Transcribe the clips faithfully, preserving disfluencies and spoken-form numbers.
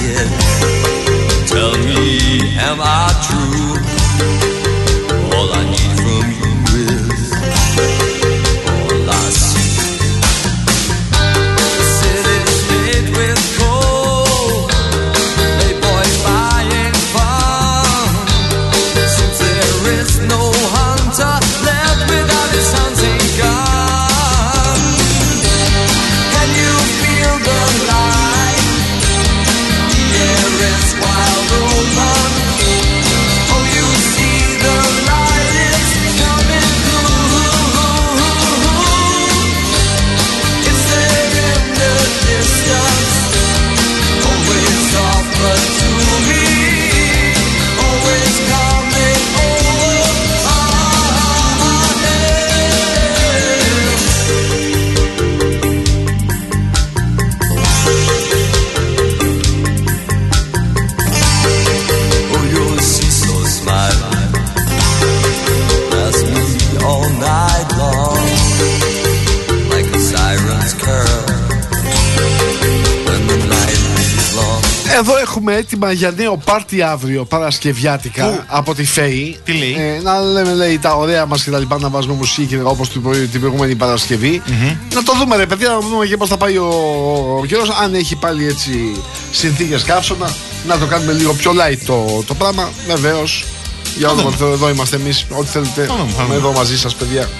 it. Tell me, am I true? All I need from you is all I see. The city's made with coal, playboys buying fun. Since there is no hunter left without his hunting gun. Can you feel the light? The air is wild open. Oh, you see the light is coming through. It's there in the distance, always off but to me, always coming over our heads. Oh, you'll see so smiling, that's me all night long, like a siren's curl when the night is long. Εδώ έχουμε έτοιμα για νέο πάρτι αύριο, Παρασκευιάτικα, Πού? από τη ΦΕΗ. Τι λέει? Ε, να λέμε, λέει, τα ωραία μας και τα λοιπά, να βάζουμε μουσική όπως την, πρωί- την προηγούμενη Παρασκευή. Mm-hmm. Να το δούμε, ρε παιδιά, να δούμε και πώς θα πάει ο, ο καιρός. Αν έχει πάλι έτσι συνθήκες καύσωνα, να το κάνουμε λίγο πιο light το, το πράγμα. Βεβαίως, για όλο το, εδώ είμαστε εμείς. Ό,τι θέλετε, δούμε, θα είμαι δούμε. εδώ μαζί σας, παιδιά.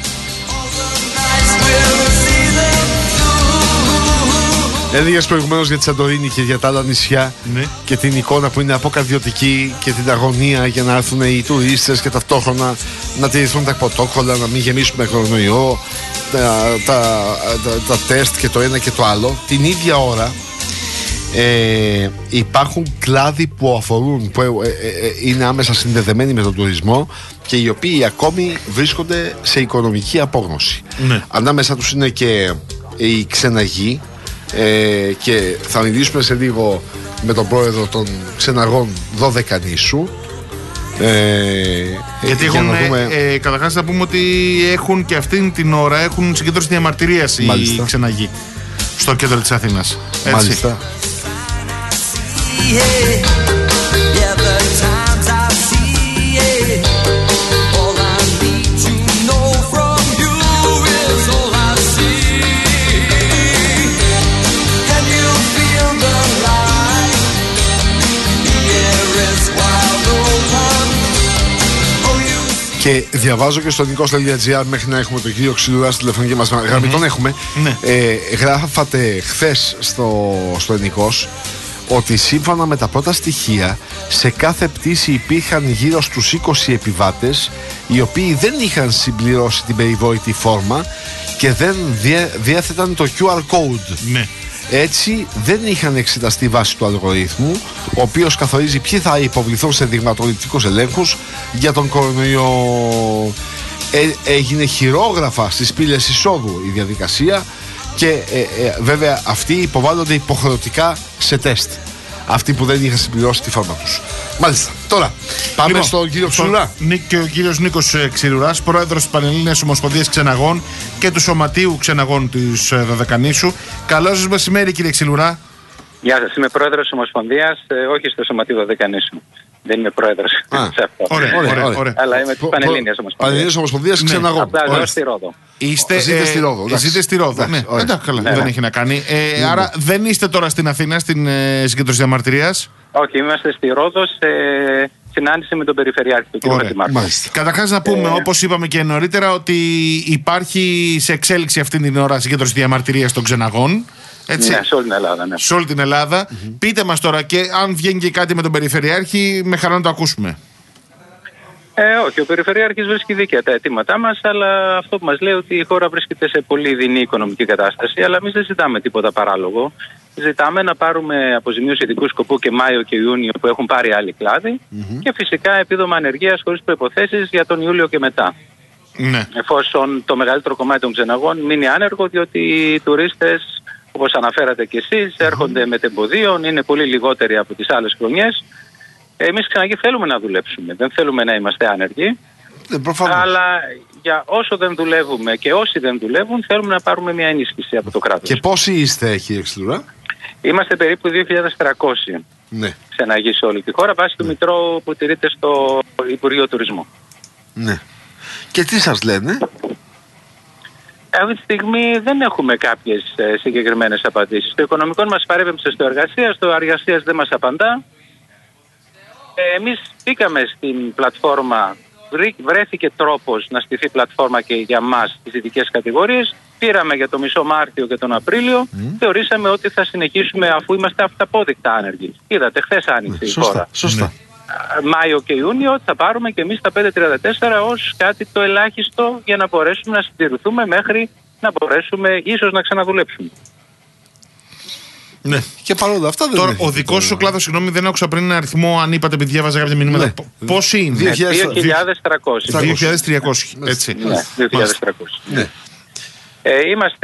Έδειξες προηγουμένως για τη Σαντορίνη και για τα άλλα νησιά, Ναι. και την εικόνα που είναι αποκαρδιωτική και την αγωνία για να έρθουν οι τουρίστες και ταυτόχρονα να τηρηθούν τα πρωτόκολλα, να μην γεμίσουμε κορονοϊό, τα, τα, τα, τα τεστ και το ένα και το άλλο. Την ίδια ώρα ε, υπάρχουν κλάδοι που αφορούν, που ε, ε, ε, είναι άμεσα συνδεδεμένοι με τον τουρισμό και οι οποίοι ακόμη βρίσκονται σε οικονομική απόγνωση. Ναι. Ανάμεσα τους είναι και οι ξεναγοί, ε, και θα μιλήσουμε σε λίγο με τον πρόεδρο των ξεναγών δώδεκα νήσου. Ε, Γιατί για έχουν, να δούμε... ε, καταρχάς να πούμε ότι έχουν και αυτήν την ώρα έχουν συγκέντρωση διαμαρτυρίας οι Μάλιστα. ξεναγοί στο κέντρο της Αθήνας. Έτσι. Μάλιστα. Yeah, yeah, the times I see it. All I need to know from you is all I see. Can you feel the light? The air is wild open. Oh, you see. Και διαβάζω και στο nikos.gr μέχρι να έχουμε τον κύριο Ξυλουρά στη τηλεφωνική μας γραμμή. Τον έχουμε. Ναι. Ε, γράφατε χθες στο, στο Νικός ότι σύμφωνα με τα πρώτα στοιχεία σε κάθε πτήση υπήρχαν γύρω στους είκοσι επιβάτες οι οποίοι δεν είχαν συμπληρώσει την περιβόητη φόρμα και δεν διέ, διέθεταν το κιου αρ code. Ναι. Έτσι δεν είχαν εξεταστεί βάσει του αλγορίθμου, ο οποίος καθορίζει ποιοι θα υποβληθούν σε δειγματοληπτικούς ελέγχους για τον κορονοϊό. Ε, έγινε χειρόγραφα στις πύλες εισόδου η διαδικασία και ε, ε, βέβαια αυτοί υποβάλλονται υποχρεωτικά σε τεστ. Αυτοί που δεν είχαν συμπληρώσει τη φόρμα τους. Μάλιστα. Τώρα πάμε Λοιπόν, στον κύριο στον Ξυλουρά. Νί- Και ο κύριος Νίκος ε, Ξυλουράς, πρόεδρος της Πανελλήνιας Ομοσπονδίας Ξεναγών και του Σωματείου Ξεναγών της ε, Δωδεκανήσου. Καλό σας μεσημέρι, κύριε Ξυλουρά. Γεια σας, είμαι πρόεδρος της Ομοσπονδίας, ε, όχι στο Σωματείο Δωδεκανήσου. Δεν είμαι πρόεδρος Α, σε αυτό. Ωραία, ωραία, ωραία. Αλλά είμαι της Προ- Πανελλήνιας προ- Ομοσπονδίας. Πανελλήνιας Ομοσπονδίας Ναι. Ξεναγών. Απλά Ωραία. ζω στη Ρόδο. Είστε, Ζείτε στη Ρόδο, εντάξει. Ζείτε στη Ρόδο. Εντάξει, Ναι, ωραία. εντάξει, καλά, Ναι, δεν ναι. έχει να κάνει. Ε, άρα δεν είστε τώρα στην Αθήνα, στην ε, συγκέντρωση διαμαρτυρίας. Όχι, είμαστε στη Ρόδο σε συνάντηση με τον Περιφερειάρχη, τον κ. Ωραία, Χατζημάρκο. Μάλιστα. Καταρχάς να πούμε, Ε. όπως είπαμε και νωρίτερα, ότι υπάρχει σε εξέλιξη αυτή την ώρα συγκέντρωση διαμαρτυρίας των ξεναγών. Έτσι. Ναι, σε όλη την Ελλάδα, ναι. Σε όλη την Ελλάδα. Mm-hmm. Πείτε μας τώρα, και αν βγαίνει και κάτι με τον Περιφερειάρχη, με χαρά να το ακούσουμε. Ε, όχι, ο Περιφερειάρχης βρίσκει δίκαια τα αιτήματά μας, αλλά αυτό που μας λέει ότι η χώρα βρίσκεται σε πολύ δεινή οικονομική κατάσταση, αλλά εμείς δεν ζητάμε τίποτα παράλογο. Ζητάμε να πάρουμε αποζημίωση ειδικού σκοπού και Μάιο και Ιούνιο που έχουν πάρει άλλοι κλάδοι mm-hmm. και φυσικά επίδομα ανεργίας χωρίς προϋποθέσεις για τον Ιούλιο και μετά. Ναι. Εφόσον το μεγαλύτερο κομμάτι των ξεναγών μείνει άνεργο, διότι οι τουρίστες, όπως αναφέρατε κι εσείς, έρχονται με τεμποδίων, είναι πολύ λιγότεροι από τις άλλες χρονιές. Εμείς ξαναγεί θέλουμε να δουλέψουμε, δεν θέλουμε να είμαστε άνεργοι. Ε, αλλά για όσο δεν δουλεύουμε και όσοι δεν δουλεύουν, θέλουμε να πάρουμε μια ενίσχυση από το κράτος. Και πόσοι είστε, κύριε Ξυλουρά? Είμαστε περίπου δύο χιλιάδες τριακόσιοι Ναι. ξεναγείς σε όλη τη χώρα, βάσει του μητρώου που τηρείται στο Υπουργείο Τουρισμού. Ναι. Και τι σας λένε? Αυτή τη στιγμή δεν έχουμε κάποιες ε, συγκεκριμένες απαντήσεις. Το οικονομικό μας παρέπεμψε στο εργασίας, το εργασίας δεν μας απαντά. Ε, εμείς μπήκαμε στην πλατφόρμα, βρέθηκε τρόπος να στηθεί πλατφόρμα και για μας τις ειδικές κατηγορίες. Πήραμε για το μισό Μάρτιο και τον Απρίλιο. Mm. Θεωρήσαμε ότι θα συνεχίσουμε αφού είμαστε αυταπόδεικτα άνεργοι. Είδατε, χθες άνοιξε η χώρα. Σωστά. Ναι. Μάιο και Ιούνιο θα πάρουμε και εμείς τα πέντε τριάντα τέσσερα ως κάτι το ελάχιστο για να μπορέσουμε να συντηρηθούμε μέχρι να μπορέσουμε ίσως να ξαναδουλέψουμε. Ναι. Και παρόλα αυτά δεν Τώρα, είναι. ο δικός σου κλάδος, συγγνώμη, δεν άκουσα πριν ένα αριθμό, αν είπατε, επειδή διάβαζα κάποια μηνύματα. Ναι. Πόσοι είναι? δύο χιλιάδες τριακόσιοι. δύο χιλιάδες τριακόσιοι. Έτσι. Ναι, δύο χιλιάδες τριακόσιοι. Ναι. Ε, είμαστε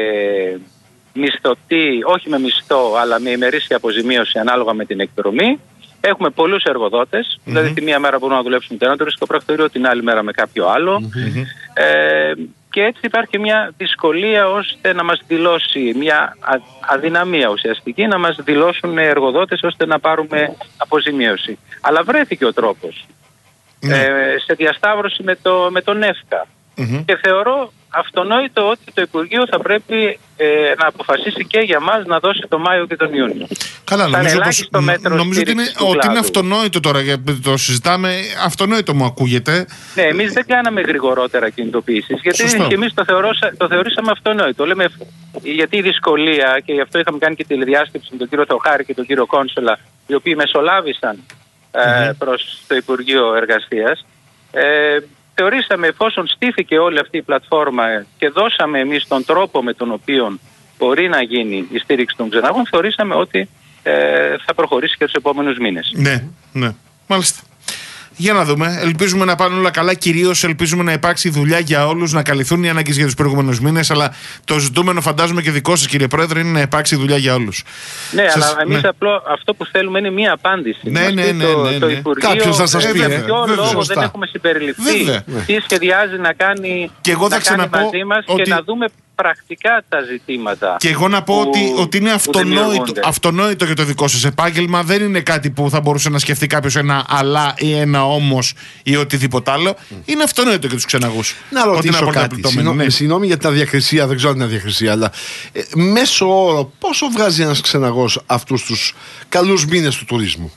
μισθωτοί, όχι με μισθό, αλλά με ημερήσια αποζημίωση ανάλογα με την εκδρομή. Έχουμε πολλούς εργοδότες, mm-hmm. δηλαδή τη μία μέρα μπορούμε να δουλέψουμε με ένα τουριστικό πρακτορείο, την άλλη μέρα με κάποιο άλλο. Mm-hmm. Ε, και έτσι υπάρχει μια δυσκολία ώστε να μας δηλώσει, μια αδυναμία ουσιαστική, να μας δηλώσουν εργοδότες ώστε να πάρουμε αποζημίωση. Αλλά βρέθηκε ο τρόπος mm-hmm. ε, σε διασταύρωση με, το, με τον ΕΦΚΑ. Mm-hmm. Και θεωρώ αυτονόητο ότι το Υπουργείο θα πρέπει ε, να αποφασίσει και για μας να δώσει το Μάιο και τον Ιούνιο. Καλά, νομίζω, πως, νομίζω ότι, είναι, ότι είναι αυτονόητο τώρα, γιατί το συζητάμε, αυτονόητο μου ακούγεται. Ναι, εμείς δεν κάναμε γρηγορότερα κινητοποιήσεις, γιατί και εμείς το, θεωρώσα, το θεωρήσαμε αυτονόητο. Λέμε, γιατί η δυσκολία, και γι' αυτό είχαμε κάνει και τηλεδιάσκεψη με τον κύριο Θεοχάρη και τον κύριο Κόνσολα, οι οποίοι μεσολάβησαν ε, mm-hmm. προς το Υπουργείο Εργασίας, ε, θεωρήσαμε, εφόσον στήθηκε όλη αυτή η πλατφόρμα και δώσαμε εμείς τον τρόπο με τον οποίο μπορεί να γίνει η στήριξη των ξεναγών, θεωρήσαμε ότι ε, θα προχωρήσει και τους επόμενους μήνες. Ναι, ναι, μάλιστα. Για να δούμε. Ελπίζουμε να πάνε όλα καλά. Κυρίως ελπίζουμε να υπάρξει δουλειά για όλους, να καλυφθούν οι ανάγκες για τους προηγούμενους μήνες. Αλλά το ζητούμενο, φαντάζομαι και δικό σας, κύριε Πρόεδρε, είναι να υπάρξει δουλειά για όλους. Ναι, σας... αλλά εμείς ναι. απλό αυτό που θέλουμε είναι μία απάντηση. Ναι, ναι, ναι. Το, ναι, ναι. το Υπουργείο, κάποιος θα σας πει. Για ποιο λόγο δεν έχουμε συμπεριληφθεί. Βέβαια. Τι σχεδιάζει να κάνει, και εγώ να κάνει μαζί μας ότι... και να δούμε πρακτικά τα ζητήματα. Και εγώ να πω που, ότι, ότι είναι αυτονόητο, αυτονόητο για το δικό σας επάγγελμα. Δεν είναι κάτι που θα μπορούσε να σκεφτεί κάποιος ένα αλλά ή ένα όμως ή οτιδήποτε άλλο. Mm. Είναι αυτονόητο για τους ξεναγούς. Να ρωτήσω κάτι. Συγγνώμη, ναι. συγγνώμη για την αδιακρισία, δεν ξέρω αν είναι αδιακρισία, αλλά ε, μέσω όρο πόσο βγάζει ένας ξεναγός αυτούς τους καλούς μήνες του τουρισμού?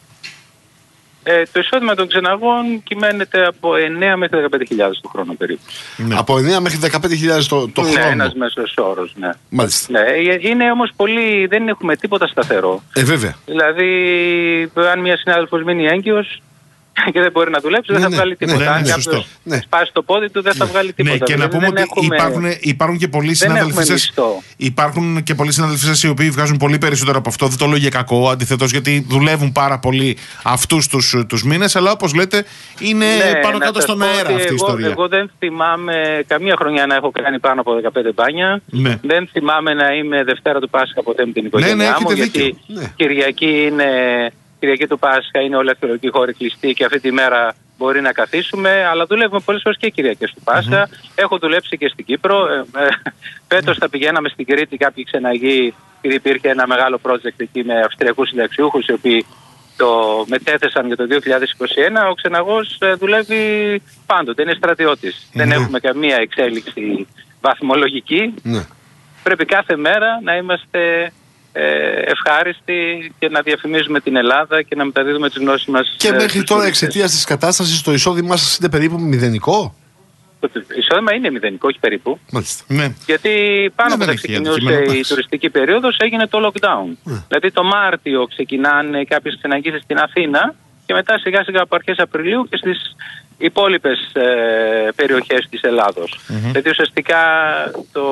Ε, το εισόδημα των ξεναγών κυμαίνεται από εννέα μέχρι δεκαπέντε χιλιάδες το χρόνο περίπου. Ναι. Από εννέα μέχρι δεκαπέντε χιλιάδες το, το ναι, χρόνο. Ναι, ένας μέσος όρος, ναι. Μάλιστα. Ναι, είναι όμως πολύ, δεν έχουμε τίποτα σταθερό. Ε, βέβαια. Δηλαδή, αν μια συνάδελφος μείνει έγκυος και δεν μπορεί να δουλέψει, ναι, δεν θα ναι, βγάλει τίποτα. Ναι, ναι, αν ναι, κάποιος ναι. σπάσει το πόδι του, δεν θα βγάλει τίποτα. Ναι, και δηλαδή, να πούμε ότι έχουμε... υπάρχουν, υπάρχουν και πολλοί συνάδελφοι σας. Υπάρχουν και πολλοί συνάδελφοι σας οι οποίοι βγάζουν πολύ περισσότερο από αυτό. Δεν το λέω για κακό, αντιθέτως, γιατί δουλεύουν πάρα πολύ αυτούς τους, τους μήνες. Αλλά όπως λέτε, είναι ναι, πάνω κάτω στον αέρα αυτή εγώ, η ιστορία. Εγώ δεν θυμάμαι καμία χρονιά να έχω κάνει πάνω από δεκαπέντε μπάνια. Ναι. Δεν θυμάμαι να είμαι Δευτέρα του Πάσχα ποτέ με την οικογένειά ναι, ναι, μου. Γιατί ναι. Κυριακή είναι. Κυριακή του Πάσχα είναι όλοι οι αρχαιολογικοί χώροι κλειστοί και αυτή τη μέρα μπορεί να καθίσουμε, αλλά δουλεύουμε πολλές φορές και Κυριακές του Πάσχα. Mm-hmm. Έχω δουλέψει και στην Κύπρο. Ε, ε, φέτος θα πηγαίναμε στην Κρήτη κάποιοι ξεναγοί, επειδή υπήρχε ένα μεγάλο project εκεί με αυστριακούς συνταξιούχους, οι οποίοι το μετέθεσαν για το δύο χιλιάδες είκοσι ένα. Ο ξεναγός ε, δουλεύει πάντοτε, είναι στρατιώτης. Mm-hmm. Δεν έχουμε καμία εξέλιξη βαθμολογική. Mm-hmm. Πρέπει κάθε μέρα να είμαστε ευχάριστοι και να διαφημίζουμε την Ελλάδα και να μεταδίδουμε τις γνώσεις μας. Και μέχρι τώρα, εξαιτίας της κατάστασης, το εισόδημά σας είναι περίπου μηδενικό? Το εισόδημα είναι μηδενικό, όχι περίπου. Μάλιστα. Ναι. Γιατί πάνω ναι, που θα ξεκινούσε η τουριστική περίοδος έγινε το lockdown. Ναι. Δηλαδή το Μάρτιο ξεκινάνε κάποιες ξεναγήσεις στην Αθήνα και μετά σιγά σιγά από αρχές Απριλίου και στις υπόλοιπες ε, περιοχές της Ελλάδος. Mm-hmm. Δηλαδή ουσιαστικά το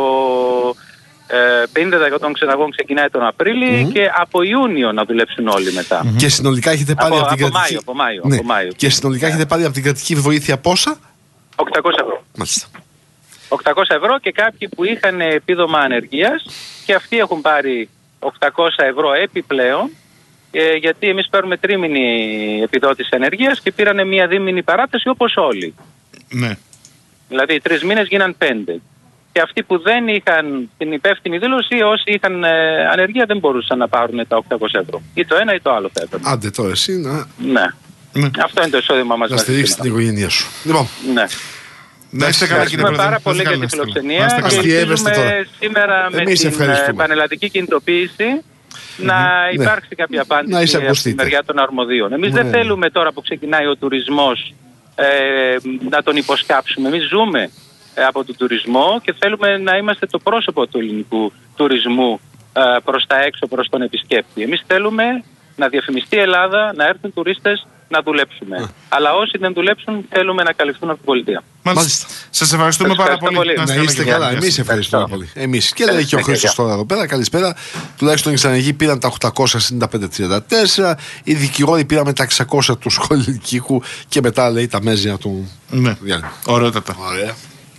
πενήντα τοις εκατό των ξεναγών ξεκινάει τον Απρίλιο mm-hmm. και από Ιούνιο να δουλέψουν όλοι μετά. Mm-hmm. Και συνολικά έχετε πάρει από, από την από κρατική... Μάιο, από Μάιο, ναι. από Μάιο. Και συνολικά yeah. έχετε πάρει από την κρατική βοήθεια πόσα? οκτακόσια ευρώ. Μάλιστα. οκτακόσια ευρώ και κάποιοι που είχαν επίδομα ανεργίας και αυτοί έχουν πάρει οκτακόσια ευρώ επιπλέον, ε, γιατί εμείς παίρνουμε τρίμηνη επιδότηση ανεργίας και πήρανε μία δίμηνη παράταση όπως όλοι. Ναι. Δηλαδή τρεις μήνες γίναν πέντε. και αυτοί που δεν είχαν την υπεύθυνη δήλωση, όσοι είχαν ε, ανεργία δεν μπορούσαν να πάρουν τα οκτακόσια ευρώ. Ή το ένα ή το άλλο θα έπρεπε. Άντε τώρα εσύ να... Ναι. Ναι. Αυτό είναι το εισόδημα μας. Να στηρίξεις την οικογένειά σου. Λοιπόν. Ναι. Να είστε καλά, κύριε Πρόεδρε. Ευχαριστούμε πάρα πολύ για την φιλοξενία και ελπίζουμε σήμερα με Εμείς την πανελλαδική κινητοποίηση να ναι. υπάρξει κάποια απάντηση από τη μεριά των αρμοδίων. Εμείς ναι. δεν θέλουμε τώρα που ξεκινάει ο τουρισμός ε, να τον υποσκάψουμε. Εμείς ζούμε ε, από τον τουρισμό και θέλουμε να είμαστε το πρόσωπο του ελληνικού τουρισμού ε, προς τα έξω, προς τον επισκέπτη. Εμείς θέλουμε να διαφημιστεί η Ελλάδα, να έρθουν τουρίστες, να δουλέψουμε. Α. Αλλά όσοι δεν δουλέψουν θέλουμε να καλυφθούν από την πολιτεία. Μάλιστα. Σας ευχαριστούμε πάρα πολύ. πολύ. Να, να είστε καλά. Εμείς ευχαριστούμε πολύ. Εμείς. Και λέει και ο Χρήστος τώρα εδώ πέρα. Καλησπέρα. Τουλάχιστον οι ξαναγοί πήραν τα οκτακόσια σαράντα πέντε τριάντα τέσσερα. Οι δικηγόροι πήραν τα εξακόσια του σχολικού και μετά λέει τα μέζια του. Ναι. Ωραιότατα. Ωραία.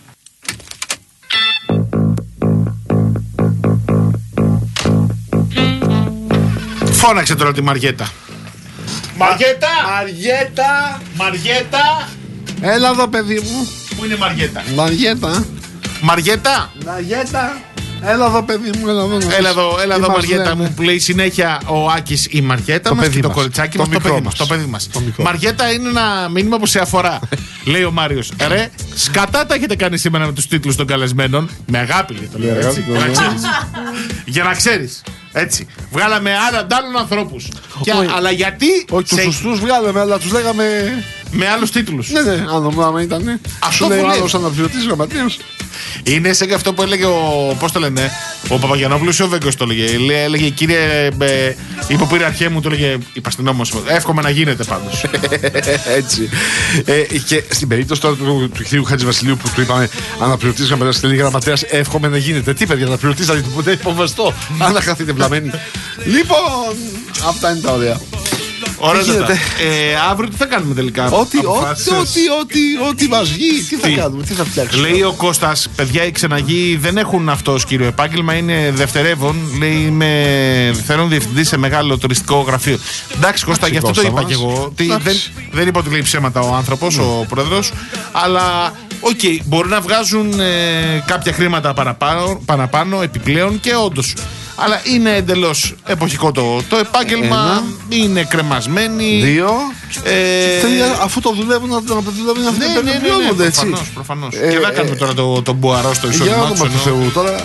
Φώναξε τώρα τη Μαριέτα. Μαριέτα! Μαριέτα! Μαριέτα! Έλα εδώ, παιδί μου. Πού είναι η Μαριέτα? Μαριέτα! Μαριέτα! Μαριέτα! Έλα εδώ, παιδί μου, έλα εδώ. Έλα εδώ, έλα εδώ Μαριέτα μου, που λέει συνέχεια ο Άκης η Μαριέτα μας και το κοριτσάκι μας, το παιδί μας. Το παιδί μας. Μαριέτα είναι ένα μήνυμα που σε αφορά. Λέει ο Μάριος, ρε, σκατά τα έχετε κάνει σήμερα με τους τίτλους των καλεσμένων. Με αγάπη λέει το λέω έτσι. Για να ξέρεις. Έτσι. Βγάλαμε άλλα άλλων ανθρώπους. Και, αλλά γιατί. Όχι, τους σωστούς βγάλαμε, αλλά τους λέγαμε. Με άλλους τίτλους. Ναι, ναι, αν το ήταν. Αυτό λέει ο άλλος αναπληρωτής γραμματέας. Είναι σε αυτό που έλεγε ο. Πώς το λένε, ο Παπαγιανόπουλος ή ο Βέγκος το έλεγε. Έλεγε κύριε ε, υποπειριαρχέ μου, το έλεγε υπαστηνόμος. Εύχομαι να γίνεται πάντως. Έτσι. Ε, και στην περίπτωση τώρα του, του κ. Χατζηβασιλείου που του είπαμε αναπληρωτής γραμματέας και λέει γραμματέας, εύχομαι να γίνεται. Τι παιδιά, αναπληρωτής θα του ποτέ υποβαστώ. Αν να χαθείτε βλαμμένοι. Λοιπόν, αυτά είναι τα ωραία. Ωραία, ε, αύριο τι θα κάνουμε τελικά? Ό,τι, ό,τι, ό,τι, ό,τι μας βγει, τι θα τι? κάνουμε, τι θα φτιάξουμε. Λέει ο Κώστας, παιδιά οι ξεναγοί δεν έχουν αυτό ως κύριο επάγγελμα, είναι δευτερεύον. Λέει είμαι θέλω διευθυντή σε μεγάλο τουριστικό γραφείο. Εντάξει Κώστα, γι' αυτό το είπα και εγώ. Δεν, δεν είπα ότι λέει ψέματα ο άνθρωπος, mm. ο πρόεδρος. Αλλά οκ, okay, μπορεί να βγάζουν ε, κάποια χρήματα παραπάνω, παραπάνω επιπλέον και όντως. Αλλά είναι εντελώς εποχικό το, το επάγγελμα. Ένα. Είναι κρεμασμένοι. Δύο. Ε... Τρία, αφού το δουλεύουν, να το δουλεύουν να ναι, ναι, ναι, ναι, έτσι. Προφανώς, προφανώς. Ε, και δεν ε, κάνουμε τώρα το, το μπουαρό στο εισόδημά τους. Για όνομα του Θεού τώρα.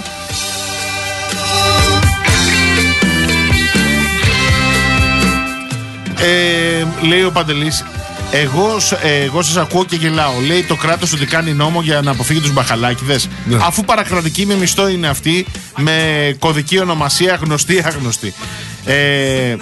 Ε, λέει ο Παντελής, εγώ, εγώ σας ακούω και γελάω. Λέει το κράτος ότι κάνει νόμο για να αποφύγει τους μπαχαλάκηδες. Ναι. Αφού παρακρατική με μισθό είναι αυτή, με κωδική ονομασία γνωστή άγνωστη. Ε,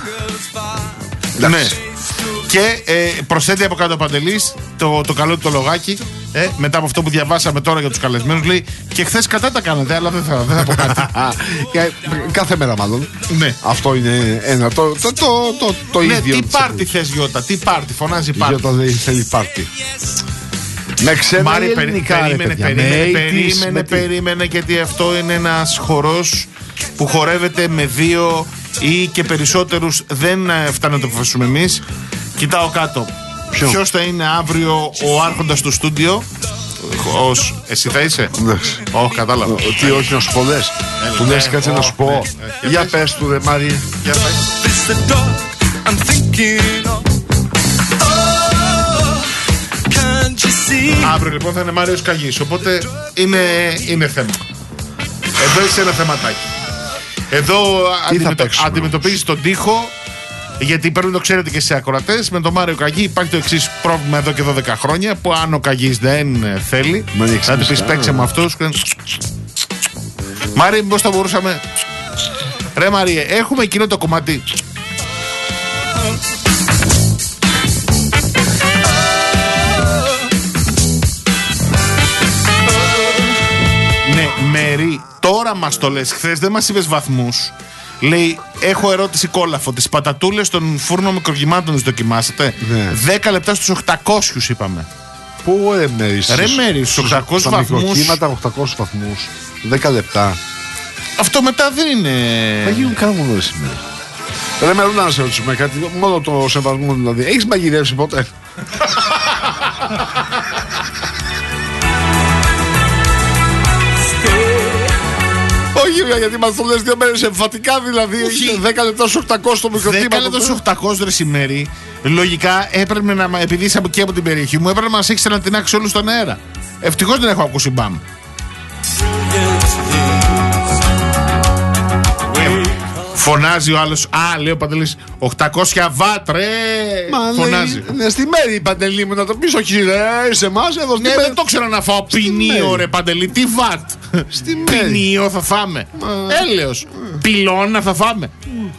ναι. Και ε, προσθέτει από κάτω ο Παντελής το, το καλό του το λογάκι. Ε, μετά από αυτό που διαβάσαμε τώρα για τους καλεσμένους, λέει και χθες κατά τα κάνατε, αλλά δεν θα, δεν θα πω κάτι. Κάθε μέρα μάλλον. Ναι. Αυτό είναι ένα. Το, το, το, το, το ναι, ίδιο. Τι πάρτι θες Γιώτα, τι πάρτι, φωνάζει πάρτι. Γιώτα δεν θέλει πάρτι. Με ξένα Μάρι, ελληνικά, περίμενε, ρε, περίμενε, περίμενε, περίμενε, περίμενε, γιατί αυτό είναι ένας χορός που χορεύεται με δύο ή και περισσότερους. Δεν φτάνει να το αποφασίσουμε εμείς. Κοιτάω κάτω. Ποιος θα είναι αύριο ο άρχοντας του στούντιο? Ως... Εσύ θα είσαι? Εντάξει. Όχι, κατάλαβα. Τι όχι να σου πω λες? Του λες κάτσε να σου πω. Για πες του ρε Μάρι. Για πες. Αύριο λοιπόν θα είναι Μάριος Καγής. Οπότε είναι, είναι θέμα. Εδώ είσαι ένα θεματάκι. Εδώ αντιμετω... αντιμετωπίζεις τον τοίχο. Γιατί πρέπει να το ξέρετε και σε ακροατές. Με τον Μάριο Καγή υπάρχει το εξής πρόβλημα εδώ και δώδεκα χρόνια. Που αν ο Καγής δεν θέλει, θα του πεις παίξε με αυτούς. Μάρι, μήπως θα μπορούσαμε. Ρε Μάριε, έχουμε εκείνο το κομμάτι. Ναι, Μέρη, τώρα μας το λες. Χθες δεν μας είπες βαθμούς. Λέει, έχω ερώτηση κόλαφο. Τις πατατούλες των φούρνων μικρογυμάτων τις δοκιμάσατε? Ναι. δέκα λεπτά στους οκτακόσιους είπαμε. Πού ρε Μέρη? Ρε Μέρη, στους οκτακόσιους βαθμούς. Μικροκύματα οκτακόσιους βαθμούς. δέκα λεπτά. Αυτό μετά δεν είναι. Θα γίνουν κάνουν όλες σήμερα. Ρε Μέρη, να σε ρωτήσουμε κάτι. Μόνο το σεβασμό δηλαδή. Έχεις μαγειρεύσει ποτέ? Όχι, γιατί μας το λες δύο μέρες εμφατικά δηλαδή. δέκα λεπτά στους οκτακόσια στο μικροτήμα. δέκα λεπτά στους οκτακόσια ρε σημέρι. Λογικά έπρεπε να. Επειδή είσαι και από την περιοχή μου, έπρεπε να μας έχεις ανατινάξει όλους στον αέρα. Ευτυχώς δεν έχω ακούσει μπαμ. Φωνάζει ο άλλος. Α, λέει ο Παντελής, οκτακόσια βατ, ρε! Μα φωνάζει. Ναι, στη μέρη η Παντελή μου, να το πεις, όχι ρε, σε εμάς εδώ στη ναι, μέρη. δεν το ξέρω να φάω ποινίο, ρε Παντελή, τι βατ. Στη μέρη. Ποινίο θα φάμε. Μα... Έλεος. Mm. Πυλώνα θα φάμε. Mm.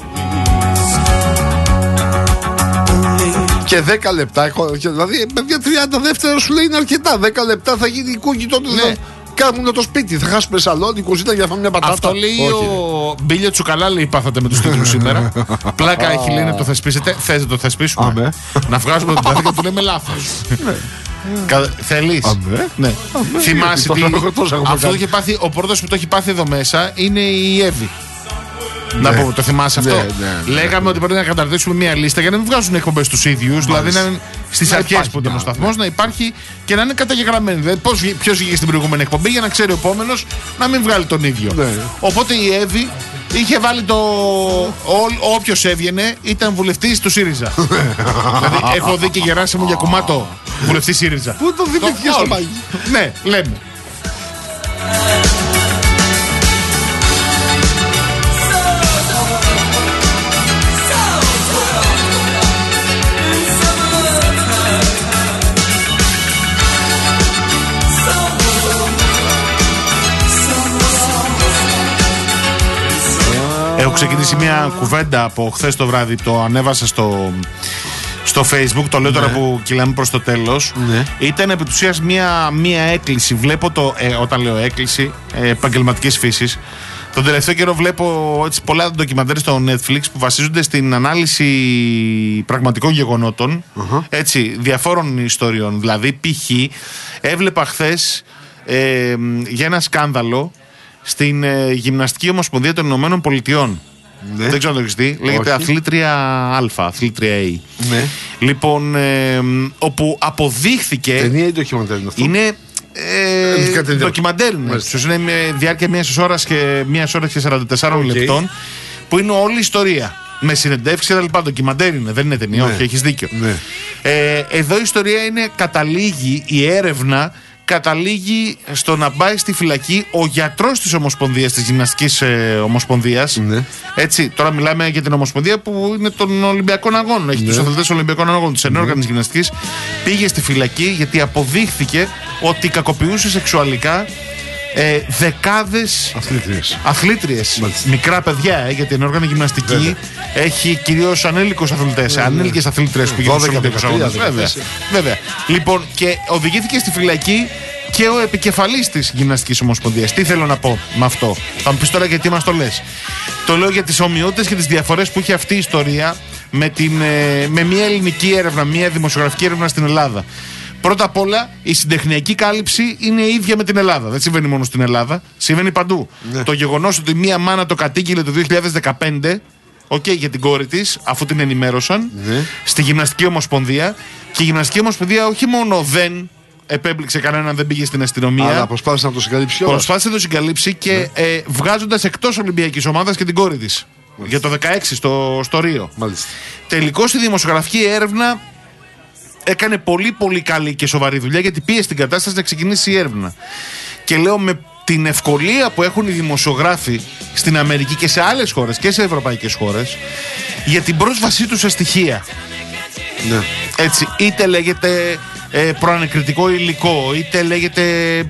Και δέκα λεπτά, δηλαδή με τριάντα δεύτερα σου λέει είναι αρκετά. δέκα λεπτά θα γίνει κούκι τότε. Ναι. Θα... Κάμουν το σπίτι, θα χάσουμε σαλόνι, κουζίνα για να φάμε μια πατάτα. Αυτό λέει όχι. Ο Μπίλιο Τσουκαλά, λέει, πάθατε με τους τίτλους σήμερα. Πλάκα έχει, λέει, να το θεσπίσετε. Θες να το θεσπίσουμε? Αμέ. Να βγάζουμε τον πάθη και του λέμε λάθος. Θέλεις? Ναι. Θυμάσαι τι. Αυτό το είχε πάθει, ο πρώτος που το έχει πάθει εδώ μέσα είναι η Εύη. Ναι. Να πω, το θυμάσαι αυτό. Ναι, ναι, Λέγαμε ναι. ότι πρέπει να καταρτήσουμε μια λίστα για να μην βγάζουν εκπομπές στους ίδιους. Δηλαδή να είναι στις αρχές που ήταν ο σταθμός, να υπάρχει και να είναι καταγεγραμμένο. Δηλαδή ποιος βγήκε στην προηγούμενη εκπομπή για να ξέρει ο επόμενος να μην βγάλει τον ίδιο. Ναι. Οπότε η Εύη είχε βάλει το. Όποιος έβγαινε ήταν βουλευτής του ΣΥΡΙΖΑ. Δηλαδή έχω δει και Γεράσιμο Γιακουμάτο βουλευτή ΣΥΡΙΖΑ. Πού το θυμήθηκε στο μάγι? Ναι, λέμε. Έχω ξεκινήσει μια κουβέντα από χθες το βράδυ, το ανέβασα στο, στο Facebook, το λέω ναι. τώρα που κυλάμε προς το τέλος. Ναι. Ήταν επί της ουσίας μια, μια έκκληση. Βλέπω το, ε, όταν λέω έκκληση, ε, επαγγελματικής φύσης. Τον τελευταίο καιρό βλέπω έτσι, πολλά ντοκιμαντέρ στο Netflix που βασίζονται στην ανάλυση πραγματικών γεγονότων, uh-huh. έτσι, διαφόρων ιστοριών. Δηλαδή, π.χ. έβλεπα χθες ε, για ένα σκάνδαλο στην ε, Γυμναστική Ομοσπονδία των Ηνωμένων Πολιτειών. Ναι. Δεν ξέρω αν το έχεις δει. Λέγεται Αθλήτρια Α, Αθλήτρια A. Ναι. Λοιπόν, ε, όπου αποδείχθηκε. Ταινία ή ντοκιμαντέρ είναι αυτό? Είναι ε, ντοκιμαντέρ. Είναι με διάρκεια μιας ώρας και μιας ώρας και σαράντα τεσσάρων okay. λεπτών. Που είναι όλη η ιστορία. Με συνεντεύξεις και τα λοιπά. Ντοκιμαντέρ είναι, δεν είναι ταινία. Ναι. Όχι, έχεις δίκιο. Ναι. Ε, εδώ η ιστορία είναι καταλήγει η έρευνα. Καταλήγει στο να πάει στη φυλακή ο γιατρός της Ομοσπονδίας, της Γυμναστικής ε, Ομοσπονδίας. Ναι. Έτσι, τώρα μιλάμε για την Ομοσπονδία που είναι των Ολυμπιακών Αγώνων. Έχει ναι. τους αθλητές των Ολυμπιακών Αγώνων, της ενόργανης ναι. γυμναστικής. Πήγε στη φυλακή γιατί αποδείχθηκε ότι κακοποιούσε σεξουαλικά ε, δεκάδες αθλήτριες. αθλήτριες. Μικρά παιδιά, ε, γιατί η ενόργανη γυμναστική βέβαια. Έχει κυρίως ανήλικους αθλητές, ναι, ανήλικες αθλήτριες που πηγαίνουν στους Ολυμπιακούς Αγώνες. Βέβαια. Βέβαια. Λοιπόν, και οδηγήθηκε στη φυλακή και ο επικεφαλής της Γυμναστικής Ομοσπονδίας. Τι θέλω να πω με αυτό? Θα μου πεις τώρα γιατί μας το λες. Το λέω για τις ομοιότητες και τις διαφορές που έχει αυτή η ιστορία με, την, με μια ελληνική έρευνα, μια δημοσιογραφική έρευνα στην Ελλάδα. Πρώτα απ' όλα, η συντεχνιακή κάλυψη είναι ίδια με την Ελλάδα. Δεν συμβαίνει μόνο στην Ελλάδα, συμβαίνει παντού. Ναι. Το γεγονός ότι μία μάνα το κατήγγειλε το δύο χιλιάδες δεκαπέντε, okay, για την κόρη της, αφού την ενημέρωσαν, ναι. στη Γυμναστική Ομοσπονδία. Και η Γυμναστική Ομοσπονδία όχι μόνο δεν επέμπληξε κανέναν, δεν πήγε στην αστυνομία. Αλλά προσπάθησε να το συγκαλύψει. Προσπάθησε να το συγκαλύψει και ναι. ε, βγάζοντας εκτός Ολυμπιακής ομάδας και την κόρη της. Για το δεκαέξι στο, στο Ρίο. Μάλιστα. Τελικώς η δημοσιογραφική έρευνα έκανε πολύ πολύ καλή και σοβαρή δουλειά, γιατί πίεσε την κατάσταση να ξεκινήσει η έρευνα. Και λέω με την ευκολία που έχουν οι δημοσιογράφοι στην Αμερική και σε άλλες χώρες και σε ευρωπαϊκές χώρες για την πρόσβασή τους σε στοιχεία. Ναι. Έτσι, είτε λέγεται ε, προανακριτικό υλικό, είτε λέγεται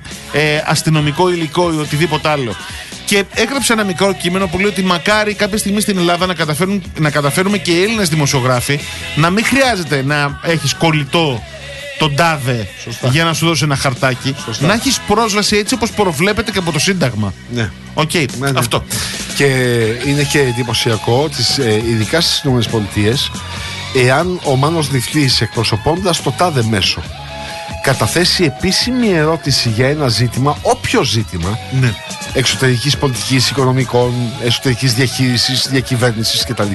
ε, αστυνομικό υλικό ή οτιδήποτε άλλο. Και έγραψε ένα μικρό κείμενο που λέει ότι μακάρι κάποια στιγμή στην Ελλάδα να, καταφέρουν, να καταφέρουμε και οι Έλληνες δημοσιογράφοι να μην χρειάζεται να έχεις κολλητό τον τάδε σωστά. Για να σου δώσει ένα χαρτάκι. Σωστά. Να έχεις πρόσβαση έτσι όπως προβλέπεται και από το Σύνταγμα. Ναι. Οκ, okay, ναι, ναι. Αυτό. Και είναι και εντυπωσιακό, τις, ε, ειδικά στις ΗΠΑ, εάν ο Μάνος Νυχτής, εκπροσωπώντας το τάδε μέσο, καταθέσει επίσημη ερώτηση για ένα ζήτημα, όποιο ζήτημα, ναι. εξωτερικής πολιτικής, οικονομικών, εσωτερικής διαχείρισης, διακυβέρνησης κτλ.,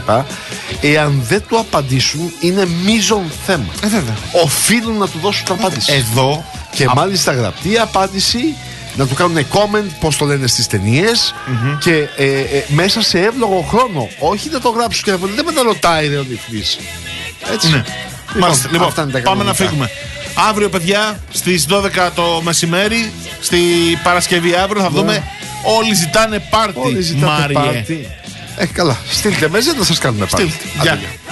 εάν δεν του απαντήσουν, είναι μείζον θέμα. Ε, βέβαια. Οφείλουν να του δώσουν απάντηση. Εδώ. Και α... μάλιστα γραπτή απάντηση να του κάνουν comment, πώς το λένε στις ταινίες, mm-hmm. και ε, ε, μέσα σε εύλογο χρόνο. Όχι να το γράψουν και να πούνε, δεν με τα ρωτάει ρε ο διευθυντής. Έτσι. Ναι. Λοιπόν, Μάλιστα, λοιπόν πάμε να φύγουμε. Αύριο, παιδιά, στις δώδεκα το μεσημέρι, στη Παρασκευή αύριο, θα yeah. δούμε Όλοι ζητάνε πάρτι, Μάριε. Ε, καλά. Στείλτε μέσα να σας κάνουμε πάρτι. Γεια.